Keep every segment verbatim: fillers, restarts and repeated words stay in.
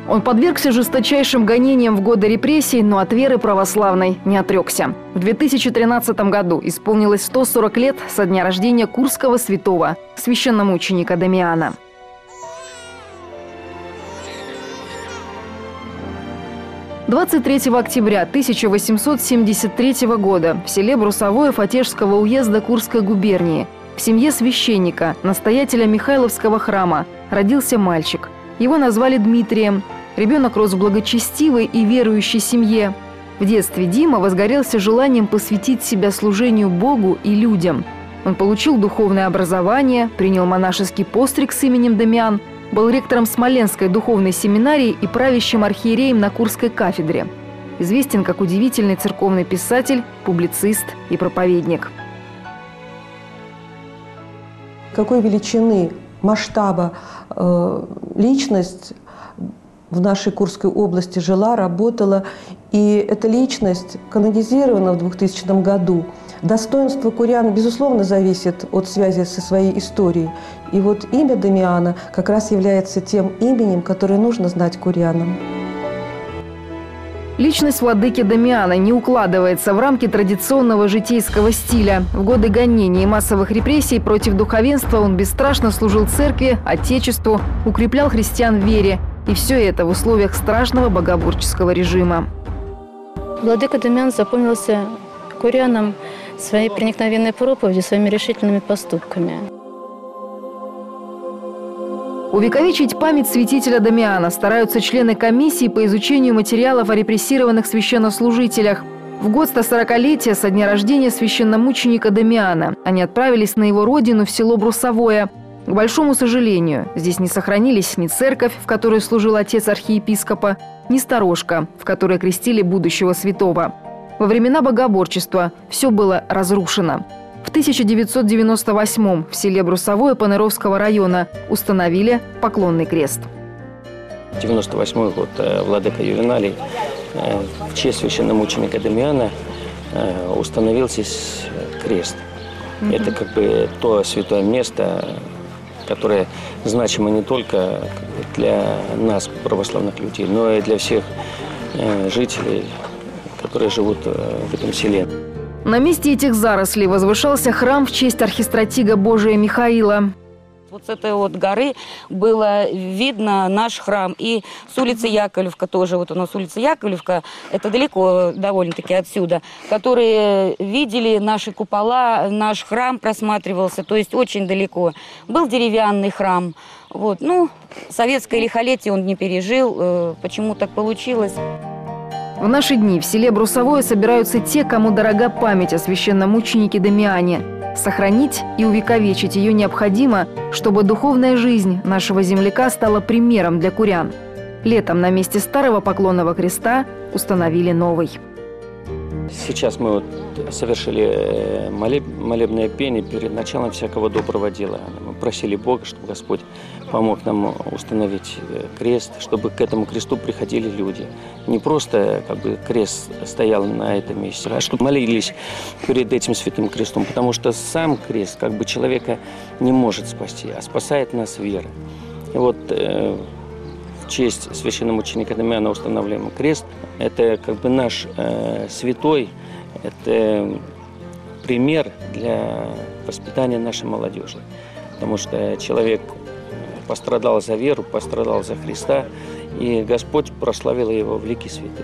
Он подвергся жесточайшим гонениям в годы репрессий, но от веры православной не отрекся. В две тысячи тринадцатом году исполнилось сто сорок лет со дня рождения курского святого, священномученика Дамиана. двадцать третьего октября тысяча восемьсот семьдесят третьего года в селе Брусовое Фатежского уезда Курской губернии в семье священника, настоятеля Михайловского храма, родился мальчик. Его назвали Дмитрием. Ребенок рос в благочестивой и верующей семье. В детстве Дима возгорелся желанием посвятить себя служению Богу и людям. Он получил духовное образование, принял монашеский постриг с именем Дамиан, был ректором Смоленской духовной семинарии и правящим архиереем на Курской кафедре. Известен как удивительный церковный писатель, публицист и проповедник. Какой величины, масштаба э, личность в нашей Курской области жила, работала. И эта личность канонизирована в двухтысячном году. Достоинство курян, безусловно, зависит от связи со своей историей. И вот имя Дамиана как раз является тем именем, которое нужно знать курянам. Личность владыки Дамиана не укладывается в рамки традиционного житейского стиля. В годы гонений и массовых репрессий против духовенства он бесстрашно служил церкви, отечеству, укреплял христиан в вере. И все это в условиях страшного богоборческого режима. Владыка Дамиан запомнился курянам своей проникновенной проповедью, своими решительными поступками. Увековечить память святителя Дамиана стараются члены комиссии по изучению материалов о репрессированных священнослужителях. В год стосорокалетия со дня рождения священномученика Дамиана они отправились на его родину в село Брусовое. К большому сожалению, здесь не сохранились ни церковь, в которой служил отец архиепископа, ни сторожка, в которой крестили будущего святого. Во времена богоборчества все было разрушено. В тысяча девятьсот девяносто восьмом в селе Брусовое Паныровского района установили поклонный крест. девяносто восьмой год, владыка Ювеналий в честь священномученика Дамиана установил здесь крест. Mm-hmm. Это как бы то святое место, которое значимо не только для нас, православных людей, но и для всех жителей, которые живут в этом селе. На месте этих зарослей возвышался храм в честь архистратига Божия Михаила. Вот с этой вот горы было видно наш храм. И с улицы Яковлевка тоже, вот у нас улица Яковлевка, это далеко довольно-таки отсюда, которые видели наши купола, наш храм просматривался, то есть очень далеко. Был деревянный храм. Вот. Ну, советское лихолетие он не пережил, почему так получилось. В наши дни в селе Брусовое собираются те, кому дорога память о священномученике Дамиане. Сохранить и увековечить ее необходимо, чтобы духовная жизнь нашего земляка стала примером для курян. Летом на месте старого поклонного креста установили новый. Сейчас мы вот совершили молеб... молебное пение перед началом всякого доброго дела. Мы просили Бога, чтобы Господь помог нам установить крест, чтобы к этому кресту приходили люди. Не просто как бы крест стоял на этом месте, а чтобы молились перед этим святым крестом, потому что сам крест как бы человека не может спасти, а спасает нас вера. И вот э, в честь священномученика Дамиана устанавливаем крест. Это как бы наш э, святой, это пример для воспитания нашей молодежи, потому что человек пострадал за веру, пострадал за Христа, и Господь прославил его в лике святых.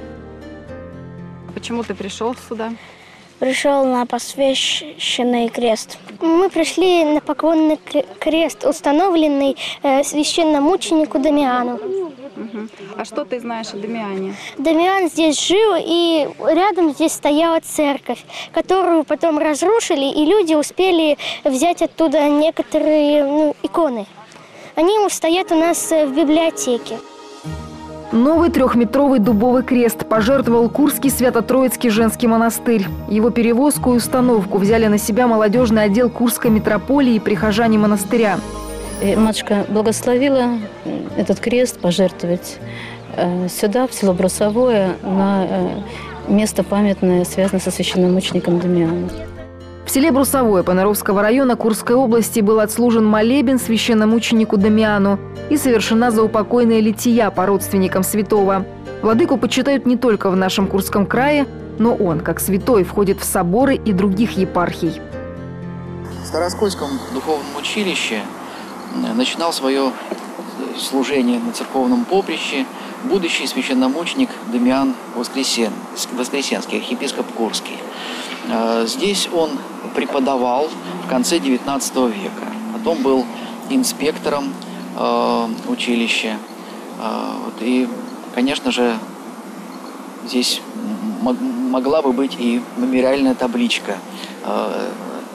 Почему ты пришел сюда? Пришел на посвященный крест. Мы пришли на поклонный крест, установленный э, священномученику Дамиану. Угу. А что ты знаешь о Дамиане? Дамиан здесь жил, и рядом здесь стояла церковь, которую потом разрушили, и люди успели взять оттуда некоторые ну, иконы. Они стоят у нас в библиотеке. Новый трехметровый дубовый крест пожертвовал Курский Свято-Троицкий женский монастырь. Его перевозку и установку взяли на себя молодежный отдел Курской митрополии и прихожане монастыря. И матушка благословила этот крест пожертвовать э, сюда, в село Брусовое, на э, место памятное, связанное со священномучеником Дамианом. В селе Брусовое Понаровского района Курской области был отслужен молебен священномученику Дамиану и совершена заупокойная лития по родственникам святого. Владыку почитают не только в нашем Курском крае, но он, как святой, входит в соборы и других епархий. В Староскольском духовном училище начинал свое служение на церковном поприще будущий священномученик Дамиан Воскресен, Воскресенский, архиепископ Курский. Здесь он преподавал в конце девятнадцатого века. Потом был инспектором э, училища. Э, вот, и, конечно же, здесь могла бы быть и мемориальная табличка, э,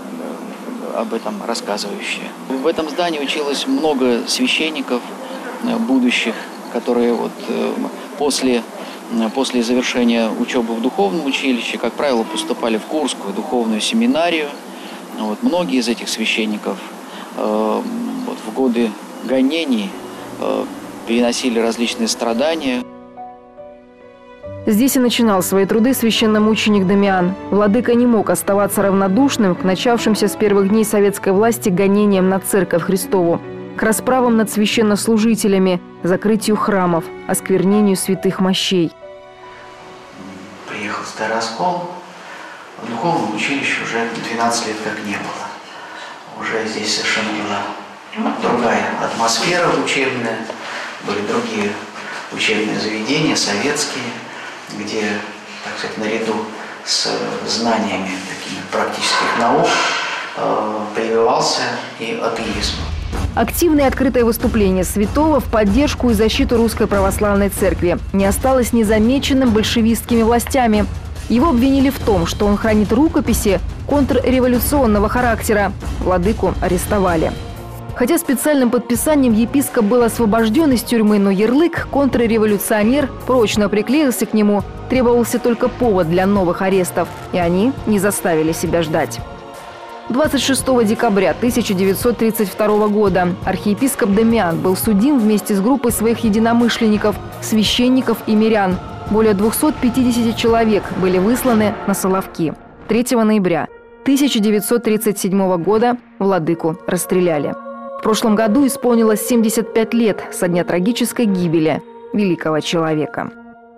об этом рассказывающая. В этом здании училось много священников э, будущих, которые вот, э, после... После завершения учебы в духовном училище, как правило, поступали в Курскую духовную семинарию. Вот, многие из этих священников э, вот, в годы гонений э, переносили различные страдания. Здесь и начинал свои труды священномученик Дамиан. Владыка не мог оставаться равнодушным к начавшимся с первых дней советской власти гонениям на Церковь Христову, к расправам над священнослужителями, закрытию храмов, осквернению святых мощей. Приехал в Староскол, в духовном училище уже двенадцать лет как не было. Уже здесь совершенно была другая атмосфера учебная, были другие учебные заведения, советские, где, так сказать, наряду с знаниями такими практических наук прививался и атеизм. Активное и открытое выступление святого в поддержку и защиту Русской Православной Церкви не осталось незамеченным большевистскими властями. Его обвинили в том, что он хранит рукописи контрреволюционного характера. Владыку арестовали. Хотя специальным подписанием епископ был освобожден из тюрьмы, но ярлык «контрреволюционер» прочно приклеился к нему, требовался только повод для новых арестов, и они не заставили себя ждать. двадцать шестого декабря тысяча девятьсот тридцать второго года архиепископ Дамиан был судим вместе с группой своих единомышленников, священников и мирян. Более двухсот пятидесяти человек были высланы на Соловки. третьего ноября тысяча девятьсот тридцать седьмого года владыку расстреляли. В прошлом году исполнилось семьдесят пять лет со дня трагической гибели великого человека.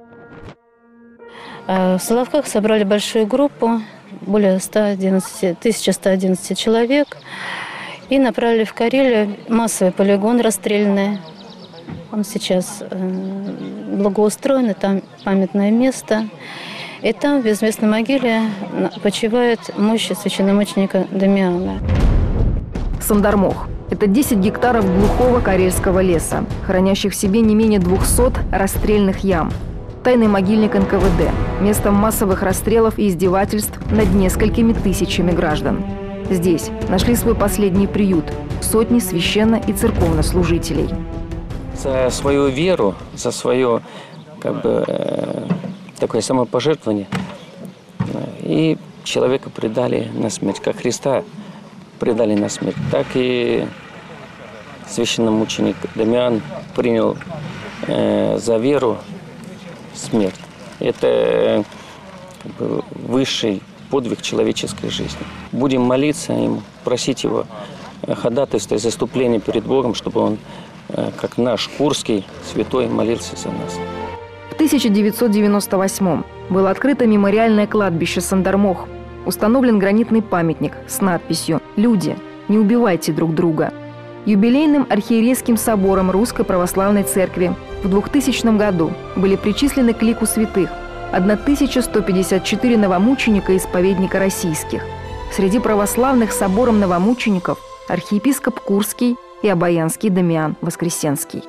В Соловках собрали большую группу, более тысячи ста одиннадцати человек, и направили в Карелию массовый полигон расстрельный. Он сейчас благоустроен, там памятное место. И там в безместной могиле почивает мощь священномученика Дамиана. Сандармох – это десять гектаров глухого карельского леса, хранящих в себе не менее двухсот расстрельных ям. Тайный могильник эн ка вэ дэ – место массовых расстрелов и издевательств над несколькими тысячами граждан. Здесь нашли свой последний приют сотни священно- и церковнослужителей. За свою веру, за свое как бы, э, такое самопожертвование и человека предали на смерть, как Христа предали на смерть, так и священномученик Дамиан принял э, за веру смерть. Это как бы, высший подвиг человеческой жизни. Будем молиться ему, просить его ходатайства и заступления перед Богом, чтобы он, как наш Курский святой, молился за нас. В тысяча девятьсот девяносто восьмом было открыто мемориальное кладбище Сандармох. Установлен гранитный памятник с надписью «Люди, не убивайте друг друга». Юбилейным архиерейским собором Русской Православной Церкви в двухтысячном году были причислены к лику святых тысяча сто пятьдесят четыре новомученика и исповедника российских. Среди православных собором новомучеников архиепископ Курский и Обаянский Дамиан Воскресенский.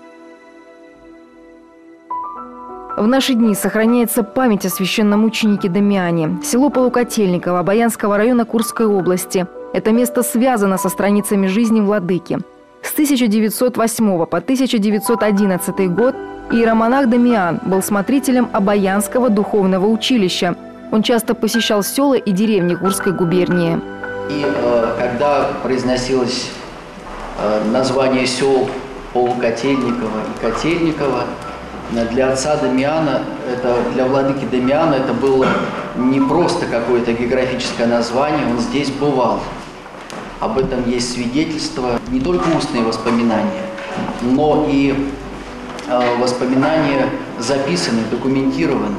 В наши дни сохраняется память о священномученике Дамиане. Село Полукотельниково Обаянского района Курской области. Это место связано со страницами жизни владыки. С тысяча девятьсот восьмого по тысяча девятьсот одиннадцатый год иеромонах Дамиан был смотрителем Обаянского духовного училища. Он часто посещал села и деревни Курской губернии. И э, когда произносилось э, название сел Полукотельниково и Котельниково, для отца Дамиана, это, для владыки Дамиана это было не просто какое-то географическое название, он здесь бывал. Об этом есть свидетельства, не только устные воспоминания, но и э, воспоминания записаны, документированы.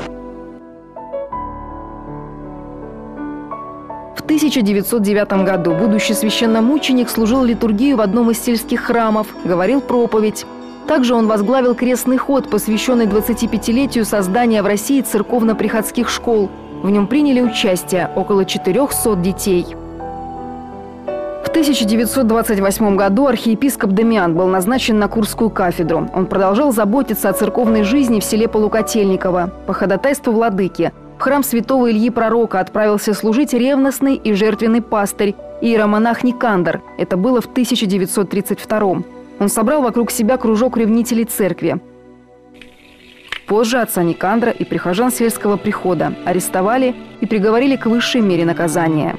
В тысяча девятьсот девятом году будущий священномученик служил литургию в одном из сельских храмов, говорил проповедь. Также он возглавил крестный ход, посвященный двадцатипятилетию создания в России церковно-приходских школ. В нем приняли участие около четырёхсот детей. В тысяча девятьсот двадцать восьмом году архиепископ Дамиан был назначен на Курскую кафедру. Он продолжал заботиться о церковной жизни в селе Полукотельниково. По ходатайству владыки в храм святого Ильи Пророка отправился служить ревностный и жертвенный пастырь иеромонах Никандр. Это было в тысяча девятьсот тридцать втором. Он собрал вокруг себя кружок ревнителей церкви. Позже отца Никандра и прихожан сельского прихода арестовали и приговорили к высшей мере наказания.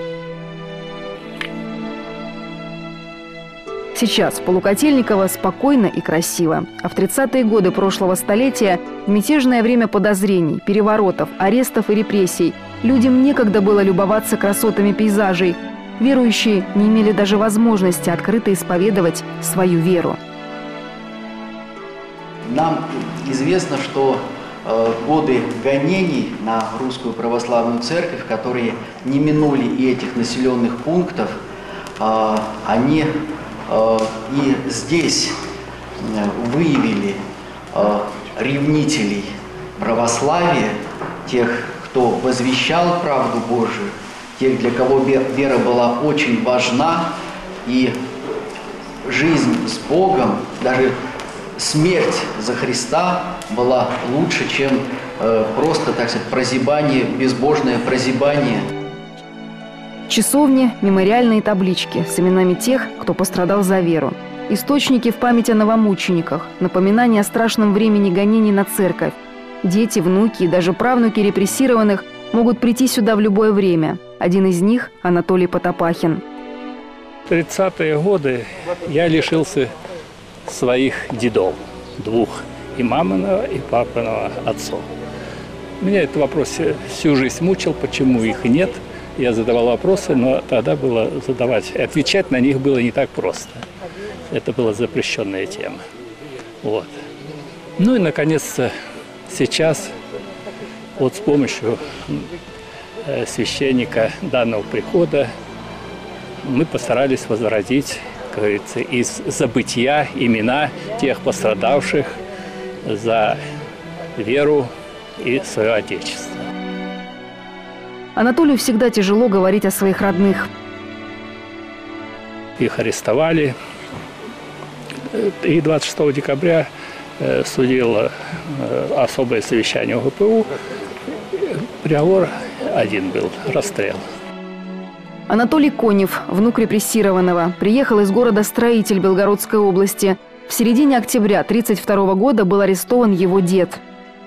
Сейчас в Полукотельниково спокойно и красиво. А в тридцатые годы прошлого столетия, в мятежное время подозрений, переворотов, арестов и репрессий, людям некогда было любоваться красотами пейзажей. Верующие не имели даже возможности открыто исповедовать свою веру. Нам известно, что э, годы гонений на русскую православную церковь, которые не минули и этих населенных пунктов, э, они э, и здесь э, выявили э, ревнителей православия, тех, кто возвещал правду Божию, тех, для кого вера была очень важна, и жизнь с Богом, даже смерть за Христа была лучше, чем э, просто, так сказать, прозябание, безбожное прозябание. Часовни, мемориальные таблички с именами тех, кто пострадал за веру. Источники в память о новомучениках, напоминания о страшном времени гонений на церковь. Дети, внуки и даже правнуки репрессированных могут прийти сюда в любое время. Один из них – Анатолий Потопахин. В тридцатые годы я лишился своих дедов, двух, и маминого, и папиного отцов. Меня этот вопрос всю жизнь мучил, почему их нет. Я задавал вопросы, но тогда было задавать, отвечать на них было не так просто. Это была запрещенная тема. Вот. Ну и, наконец, сейчас вот с помощью священника данного прихода мы постарались возродить, как говорится, из забытия имена тех пострадавших за веру и свое Отечество. Анатолию всегда тяжело говорить о своих родных. Их арестовали. И двадцать шестого декабря судило особое совещание ОГПУ. Приговор один был – расстрел. Анатолий Конев, внук репрессированного, приехал из города Строитель Белгородской области. В середине октября тысяча девятьсот тридцать второго года был арестован его дед.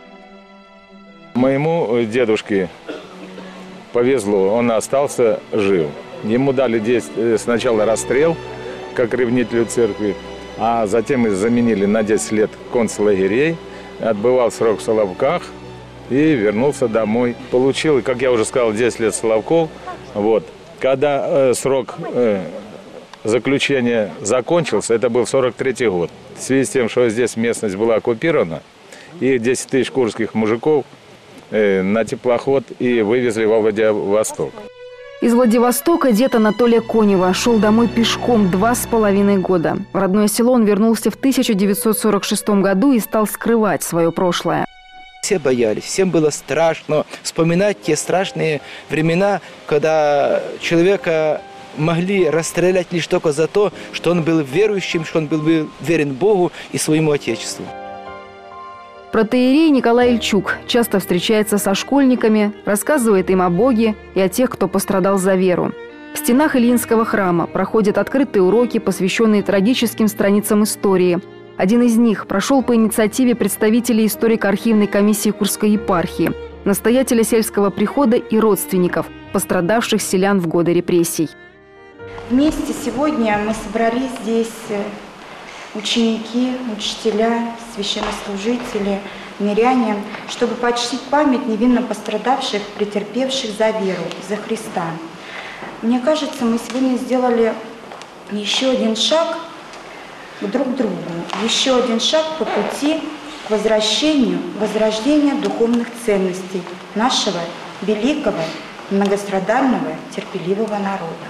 Моему дедушке повезло, он остался жив. Ему дали сначала расстрел, как ревнителю церкви, а затем их заменили на десять лет концлагерей, отбывал срок в Соловках и вернулся домой. Получил, как я уже сказал, десять лет Соловков. Вот. Когда э, срок э, заключения закончился, это был сорок третий год. В связи с тем, что здесь местность была оккупирована, и десять тысяч курских мужиков э, на теплоход и вывезли во Владивосток. Из Владивостока дед Анатолия Конева шел домой пешком два с половиной года. В родное село он вернулся в тысяча девятьсот сорок шестом году и стал скрывать свое прошлое. Все боялись, всем было страшно вспоминать те страшные времена, когда человека могли расстрелять лишь только за то, что он был верующим, что он был верен Богу и своему Отечеству. Протоиерей Николай Ильчук часто встречается со школьниками, рассказывает им о Боге и о тех, кто пострадал за веру. В стенах Ильинского храма проходят открытые уроки, посвященные трагическим страницам истории. Один из них прошел по инициативе представителей историко-архивной комиссии Курской епархии, настоятеля сельского прихода и родственников, пострадавших селян в годы репрессий. Вместе сегодня мы собрались здесь ученики, учителя, священнослужители, миряне, чтобы почтить память невинно пострадавших, претерпевших за веру, за Христа. Мне кажется, мы сегодня сделали еще один шаг к друг другу, еще один шаг по пути к возвращению, возрождению духовных ценностей нашего великого, многострадального, терпеливого народа.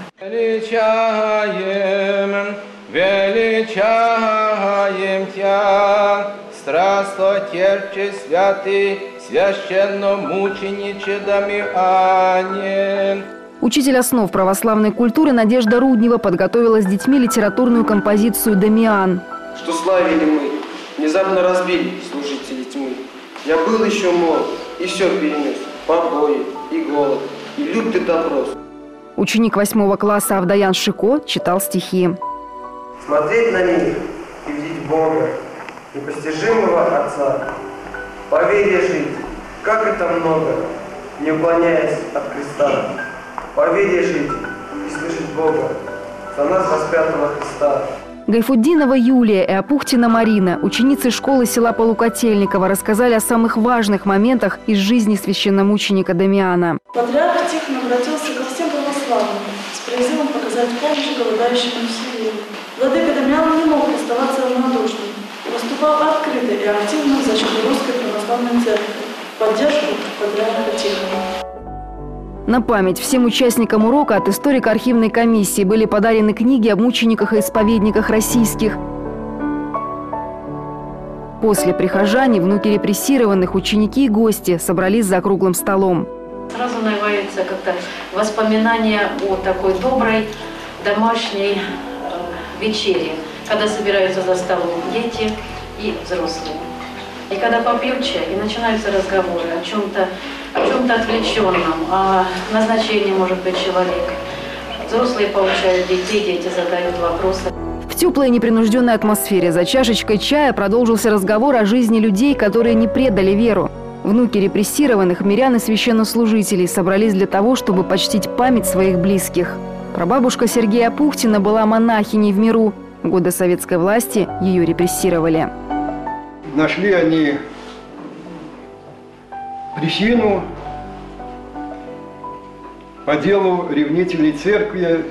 Величаем, величаем Тя, страстотерпче святый, священномучениче Дамиане. Учитель основ православной культуры Надежда Руднева подготовила с детьми литературную композицию «Дамиан». Что славили мы, внезапно разбили служители тьмы. Я был еще молод и все перенес, побои и голод, и лютый допрос. Ученик восьмого класса Авдаян Шико читал стихи. Смотреть на них и видеть Бога, непостижимого Отца. По вере жить, как это много, не уклоняясь от креста. По вере жить и слышать Бога, за нас распятого Христа. Гайфуддинова Юлия и Апухтина Марина, ученицы школы села Полукотельниково, рассказали о самых важных моментах из жизни священномученика Дамиана. Патриарх Тихон обратился ко всем православным с призывом показать помощь голодающему населению. Владыка Дамиан не мог оставаться равнодушным. Выступал открыто и активно в защиту Русской Православной Церкви, в поддержку патриарха Тихона. На память всем участникам урока от историко-архивной комиссии были подарены книги о мучениках и исповедниках российских. После прихожане, внуки репрессированных, ученики и гости собрались за круглым столом. Сразу навевается как-то воспоминание о такой доброй домашней э, вечере, когда собираются за столом дети и взрослые. И когда попьют чай, и начинаются разговоры о чем-то, о чем-то отвлеченном, о назначении, может быть, человека. Взрослые получают детей, дети задают вопросы. В теплой непринужденной атмосфере за чашечкой чая продолжился разговор о жизни людей, которые не предали веру. Внуки репрессированных, мирян и священнослужителей собрались для того, чтобы почтить память своих близких. Прабабушка Сергея Апухтина была монахиней в миру. В годы советской власти ее репрессировали. Нашли они причину по делу ревнителей церкви,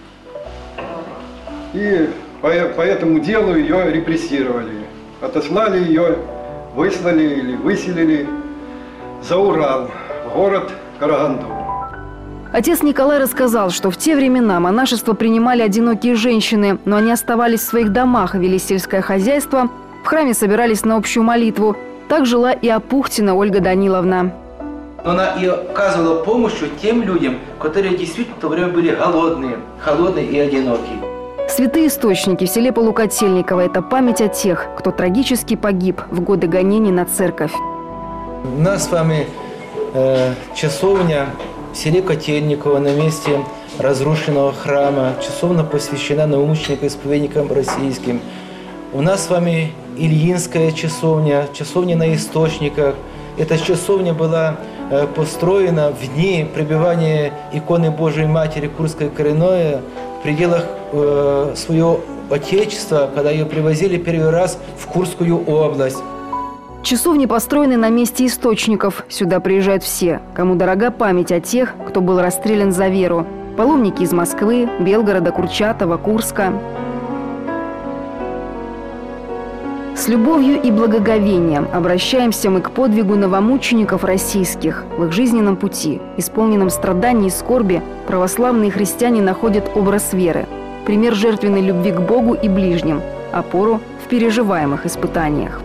и по, по этому делу ее репрессировали. Отослали ее, выслали или выселили за Урал, в город Караганду. Отец Николай рассказал, что в те времена монашество принимали одинокие женщины, но они оставались в своих домах, вели сельское хозяйство, в храме собирались на общую молитву. Так жила и Апухтина Ольга Даниловна. Она и оказывала помощь тем людям, которые действительно в то время были голодные, холодные и одинокие. Святые источники в селе Полукотельниково – это память о тех, кто трагически погиб в годы гонений на церковь. У нас с вами э, часовня в селе Котельниково на месте разрушенного храма. Часовня посвящена новомученикам-исповедникам российским. У нас с вами Ильинская часовня, часовня на Источниках. Эта часовня была э, построена в дни пребывания иконы Божией Матери Курской Коренное в пределах э, своего отечества, когда ее привозили первый раз в Курскую область. Часовни построены на месте источников. Сюда приезжают все, кому дорога память о тех, кто был расстрелян за веру. Паломники из Москвы, Белгорода, Курчатова, Курска. С любовью и благоговением обращаемся мы к подвигу новомучеников российских. В их жизненном пути, исполненном страданий и скорби, православные христиане находят образ веры, пример жертвенной любви к Богу и ближним, опору в переживаемых испытаниях.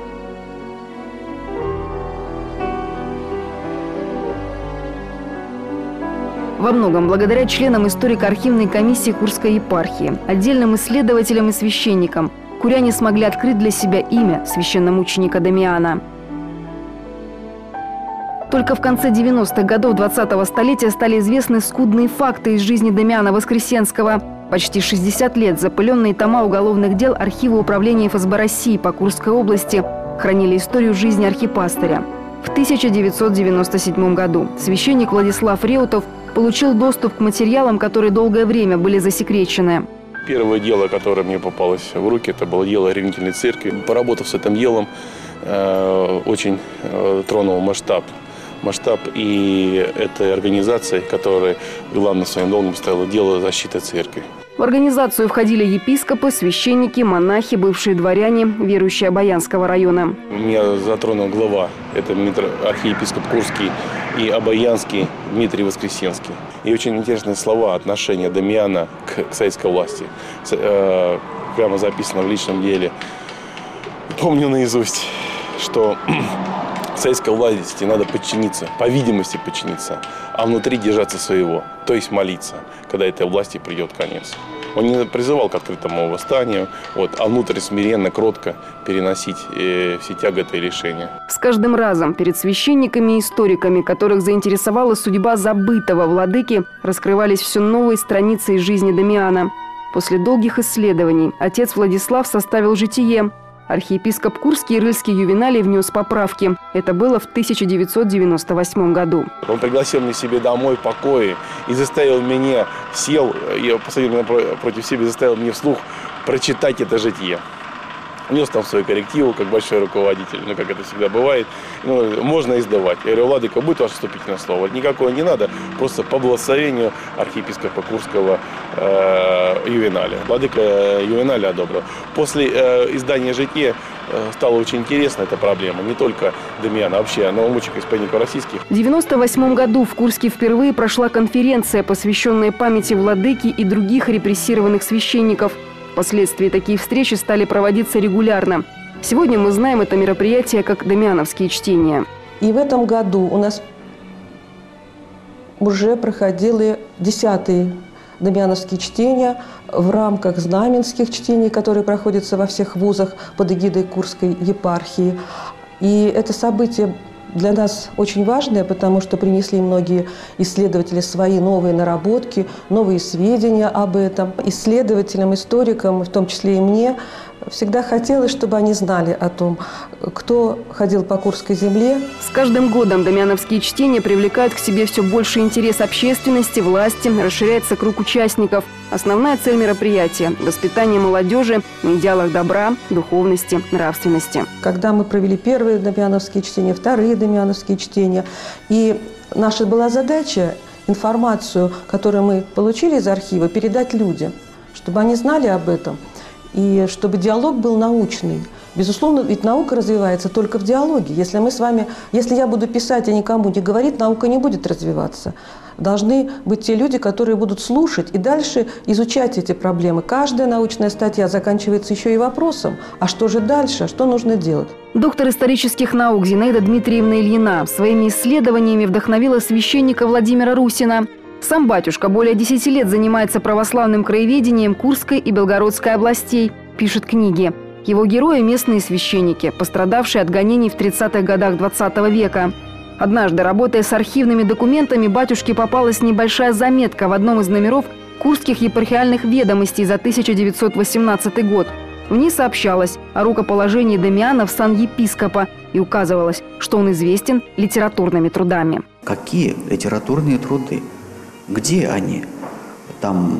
Во многом благодаря членам историко-архивной комиссии Курской епархии, отдельным исследователям и священникам, куряне смогли открыть для себя имя священномученика Дамиана. Только в конце девяностых годов двадцатого столетия стали известны скудные факты из жизни Дамиана Воскресенского. Почти шестьдесят лет запыленные тома уголовных дел архива управления эф эс бэ России по Курской области хранили историю жизни архипастыря. В тысяча девятьсот девяносто седьмом году священник Владислав Реутов получил доступ к материалам, которые долгое время были засекречены. Первое дело, которое мне попалось в руки, это было дело ревнительной церкви. Поработав с этим делом, э, очень э, тронул масштаб. Масштаб и этой организации, которая главным своим долгом ставила дело защиты церкви. В организацию входили епископы, священники, монахи, бывшие дворяне, верующие Обаянского района. Меня затронул глава, это архиепископ Курский и Обаянский Дмитрий Воскресенский. И очень интересные слова, отношения Дамиана к, к советской власти. Э, прямо записано в личном деле. Помню наизусть, что советской власти надо подчиниться, по видимости подчиниться, а внутри держаться своего, то есть молиться, когда этой власти придет конец. Он не призывал к открытому восстанию, вот, а внутрь смиренно, кротко переносить э, все тяготы и лишения. С каждым разом перед священниками и историками, которых заинтересовала судьба забытого владыки, раскрывались все новые страницы из жизни Дамиана. После долгих исследований отец Владислав составил житие. Архиепископ Курский и Рыльский Ювеналий внес поправки. Это было в тысяча девятьсот девяносто восьмом году. Он пригласил меня себе домой в покое и заставил меня, сел, я посадил меня против себя, заставил меня вслух прочитать это житие. Внес там свою коррективу, как большой руководитель, ну, как это всегда бывает. Ну, можно издавать. Я говорю, владыка, будет ваше вступительное слово? Никакого не надо, просто по благословению архиепископа Курского э, Ювеналя. Владыка Ювеналя одобрил. После э, издания жития э, стало очень интересно эта проблема. Не только Дамиана, а вообще новомучеников, исповедников российских. В девяносто восьмом году в Курске впервые прошла конференция, посвященная памяти владыки и других репрессированных священников. Впоследствии такие встречи стали проводиться регулярно. Сегодня мы знаем это мероприятие как дамиановские чтения. И в этом году у нас уже проходили десятые дамиановские чтения в рамках знаменских чтений, которые проходятся во всех вузах под эгидой Курской епархии. И это событие для нас очень важное, потому что принесли многие исследователи свои новые наработки, новые сведения об этом. Исследователям, историкам, в том числе и мне, всегда хотелось, чтобы они знали о том, кто ходил по Курской земле. С каждым годом дамиановские чтения привлекают к себе все больше интерес общественности, власти, расширяется круг участников. Основная цель мероприятия – воспитание молодежи на идеалах добра, духовности, нравственности. Когда мы провели первые дамиановские чтения, вторые дамиановские чтения, и наша была задача информацию, которую мы получили из архива, передать людям, чтобы они знали об этом, и чтобы диалог был научный. Безусловно, ведь наука развивается только в диалоге. Если мы с вами, если я буду писать, а никому не говорить, наука не будет развиваться. Должны быть те люди, которые будут слушать и дальше изучать эти проблемы. Каждая научная статья заканчивается еще и вопросом, а что же дальше, что нужно делать? Доктор исторических наук Зинаида Дмитриевна Ильина своими исследованиями вдохновила священника Владимира Русина. Сам батюшка более десяти лет занимается православным краеведением Курской и Белгородской областей, пишет книги. Его герои – местные священники, пострадавшие от гонений в тридцатых годах двадцатого века. Однажды, работая с архивными документами, батюшке попалась небольшая заметка в одном из номеров Курских епархиальных ведомостей за тысяча девятьсот восемнадцатый год. В ней сообщалось о рукоположении Дамиана в сан епископа и указывалось, что он известен литературными трудами. Какие литературные труды? Где они? Там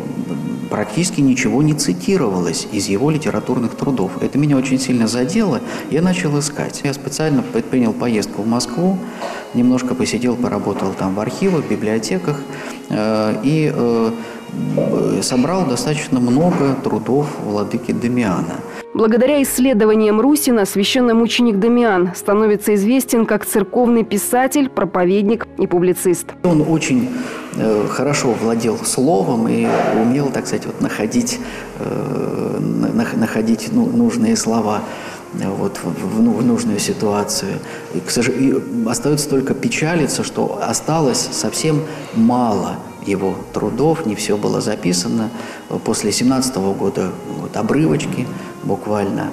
практически ничего не цитировалось из его литературных трудов. Это меня очень сильно задело, я начал искать. Я специально предпринял поездку в Москву, немножко посидел, поработал там в архивах, в библиотеках э, и э, собрал достаточно много трудов владыки Дамиана. Благодаря исследованиям Русина священномученик Дамиан становится известен как церковный писатель, проповедник и публицист. Он очень э, хорошо владел словом и умел, так сказать, вот, находить, э, на, находить ну, нужные слова вот, в, в, в нужную ситуацию. И, к сожалению, остается только печалиться, что осталось совсем мало его трудов, не все было записано. После семнадцатого года вот, обрывочки буквально.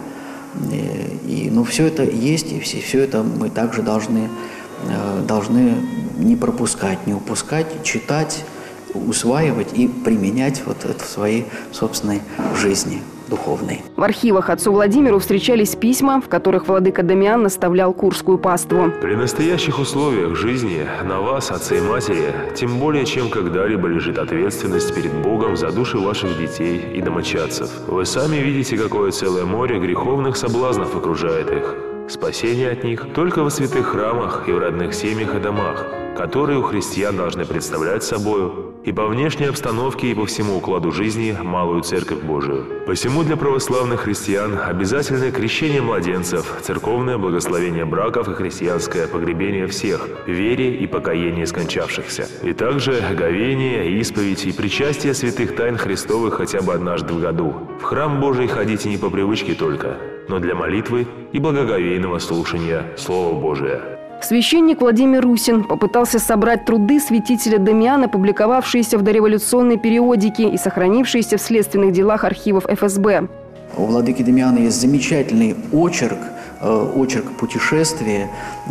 И, ну, все это есть, и все, все это мы также должны, должны не пропускать, не упускать, читать, усваивать и применять вот это в своей собственной жизни духовной. В архивах отцу Владимиру встречались письма, в которых владыка Дамиан наставлял курскую паству. При настоящих условиях жизни на вас, отцы и матери, тем более чем когда-либо лежит ответственность перед Богом за души ваших детей и домочадцев. Вы сами видите, какое целое море греховных соблазнов окружает их. Спасение от них только во святых храмах и в родных семьях и домах, которые у христиан должны представлять собою и по внешней обстановке, и по всему укладу жизни малую Церковь Божию. Посему для православных христиан обязательное крещение младенцев, церковное благословение браков и христианское погребение всех, вере и покаяние скончавшихся. И также говение, исповедь и причастие святых тайн Христовых хотя бы однажды в году. В храм Божий ходите не по привычке только, но для молитвы и благоговейного слушания Слова Божия. Священник Владимир Русин попытался собрать труды святителя Дамиана, публиковавшиеся в дореволюционной периодике и сохранившиеся в следственных делах архивов эф эс бэ. У владыки Дамиана есть замечательный очерк, очерк путешествия,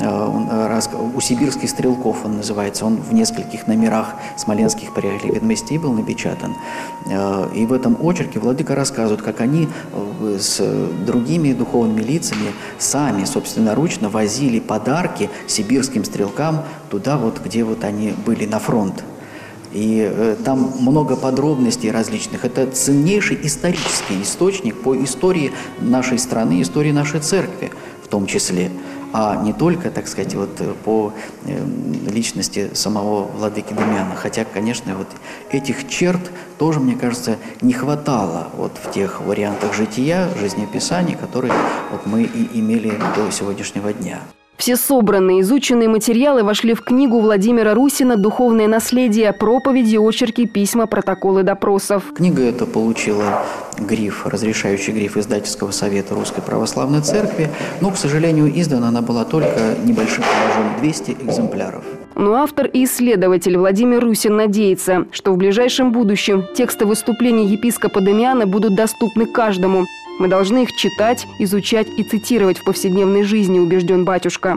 у сибирских стрелков он называется, он в нескольких номерах смоленских порядковых ведомостей был напечатан. И в этом очерке владыка рассказывает, как они с другими духовными лицами сами собственноручно возили подарки сибирским стрелкам туда, вот, где вот они были на фронт. И э, там много подробностей различных. Это ценнейший исторический источник по истории нашей страны, истории нашей церкви в том числе, а не только, так сказать, вот, по э, личности самого владыки Дамиана. Хотя, конечно, вот этих черт тоже, мне кажется, не хватало вот в тех вариантах жития, жизнеописаний, которые вот мы и имели до сегодняшнего дня. Все собранные, изученные материалы вошли в книгу Владимира Русина «Духовное наследие. Проповеди, очерки, письма, протоколы допросов». Книга эта получила гриф, разрешающий гриф Издательского совета Русской Православной Церкви, но, к сожалению, издана она была только небольшим тиражом – двести экземпляров. Но автор и исследователь Владимир Русин надеется, что в ближайшем будущем тексты выступлений епископа Дамиана будут доступны каждому. Мы должны их читать, изучать и цитировать в повседневной жизни, убежден батюшка.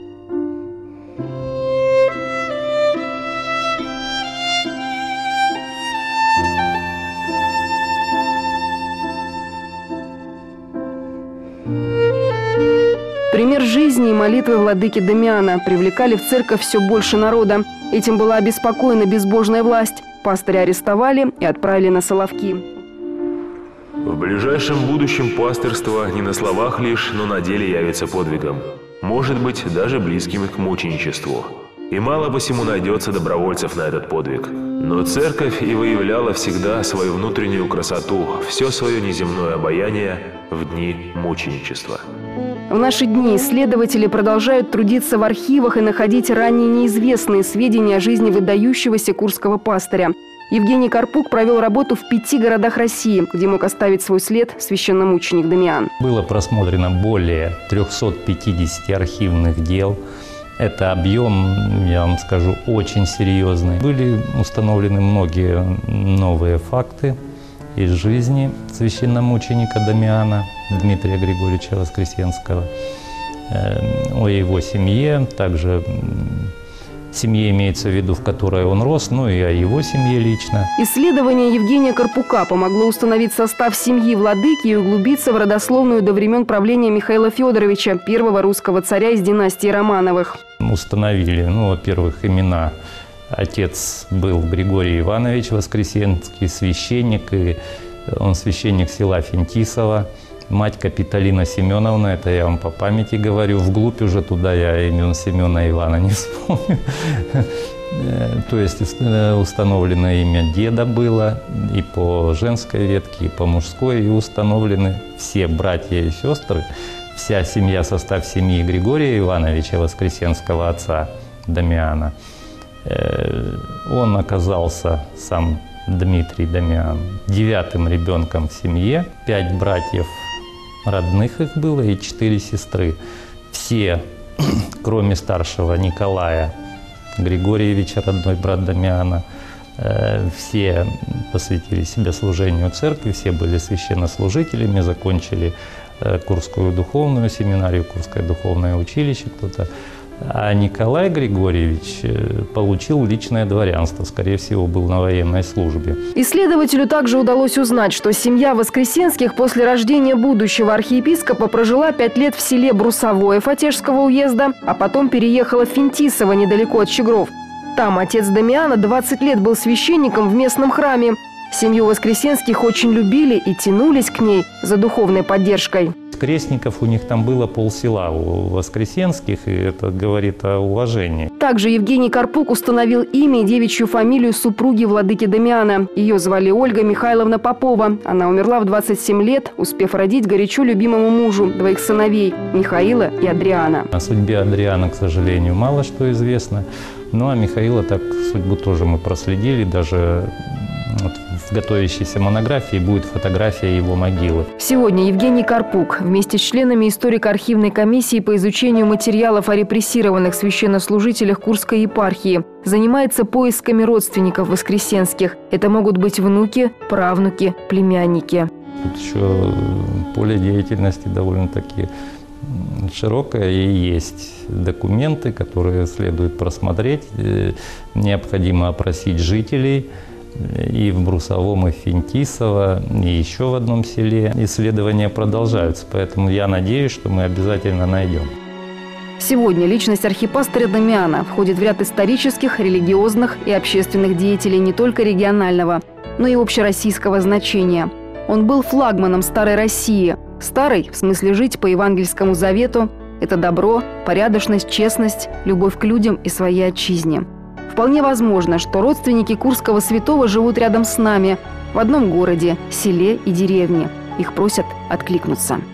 Пример жизни и молитвы владыки Дамиана привлекали в церковь все больше народа. Этим была обеспокоена безбожная власть. Пастыря арестовали и отправили на Соловки. В ближайшем будущем пастырство не на словах лишь, но на деле явится подвигом. Может быть, даже близким к мученичеству. И мало посему найдется добровольцев на этот подвиг. Но церковь и выявляла всегда свою внутреннюю красоту, все свое неземное обаяние в дни мученичества. В наши дни исследователи продолжают трудиться в архивах и находить ранее неизвестные сведения о жизни выдающегося курского пастыря. Евгений Карпук провел работу в пяти городах России, где мог оставить свой след священномученик Дамиан. Было просмотрено более трёхсот пятидесяти архивных дел. Это объем, я вам скажу, очень серьезный. Были установлены многие новые факты из жизни священномученика Дамиана Дмитрия Григорьевича Воскресенского, о его семье, также семье имеется в виду, в которой он рос, ну и о его семье лично. Исследование Евгения Карпука помогло установить состав семьи владыки и углубиться в родословную до времен правления Михаила Федоровича, первого русского царя из династии Романовых. Установили, ну, во-первых, имена. Отец был Григорий Иванович Воскресенский, священник, и он священник села Финтисово. Мать Капитолина Семеновна, это я вам по памяти говорю, вглубь уже туда я имен Семена Ивана не вспомню. То есть установлено имя деда было и по женской ветке, и по мужской, и установлены все братья и сестры, вся семья, состав семьи Григория Ивановича Воскресенского, отца Дамиана. Он оказался, сам Дмитрий Дамиан, девятым ребенком в семье, пять братьев родных их было и четыре сестры. Все, кроме старшего Николая Григорьевича, родной брат Дамиана, все посвятили себя служению церкви, все были священнослужителями, закончили Курскую духовную семинарию, Курское духовное училище кто-то. А Николай Григорьевич получил личное дворянство, скорее всего, был на военной службе. Исследователю также удалось узнать, что семья Воскресенских после рождения будущего архиепископа прожила пять лет в селе Брусовое Фатежского уезда, а потом переехала в Финтисово, недалеко от Щегров. Там отец Дамиана двадцать лет был священником в местном храме. Семью Воскресенских очень любили и тянулись к ней за духовной поддержкой. Крестников у них там было полсела у Воскресенских, и это говорит о уважении. Также Евгений Карпук установил имя и девичью фамилию супруги владыки Дамиана. Ее звали Ольга Михайловна Попова. Она умерла в двадцать семь лет, успев родить горячо любимому мужу двоих сыновей – Михаила и Адриана. О судьбе Адриана, к сожалению, мало что известно. Ну а Михаила так судьбу тоже мы проследили, даже вот в готовящейся монографии будет фотография его могилы. Сегодня Евгений Карпук вместе с членами историко-архивной комиссии по изучению материалов о репрессированных священнослужителях Курской епархии занимается поисками родственников воскресенских. Это могут быть внуки, правнуки, племянники. Тут еще поле деятельности довольно-таки широкое, и есть документы, которые следует просмотреть. Необходимо опросить жителей и в Брусовом, и в Финтисово, и еще в одном селе. Исследования продолжаются, поэтому я надеюсь, что мы обязательно найдем. Сегодня личность архипастыря Дамиана входит в ряд исторических, религиозных и общественных деятелей не только регионального, но и общероссийского значения. Он был флагманом старой России. Старой в смысле жить по Евангельскому завету – это добро, порядочность, честность, любовь к людям и своей отчизне. Вполне возможно, что родственники Курского святого живут рядом с нами, в одном городе, селе и деревне. Их просят откликнуться.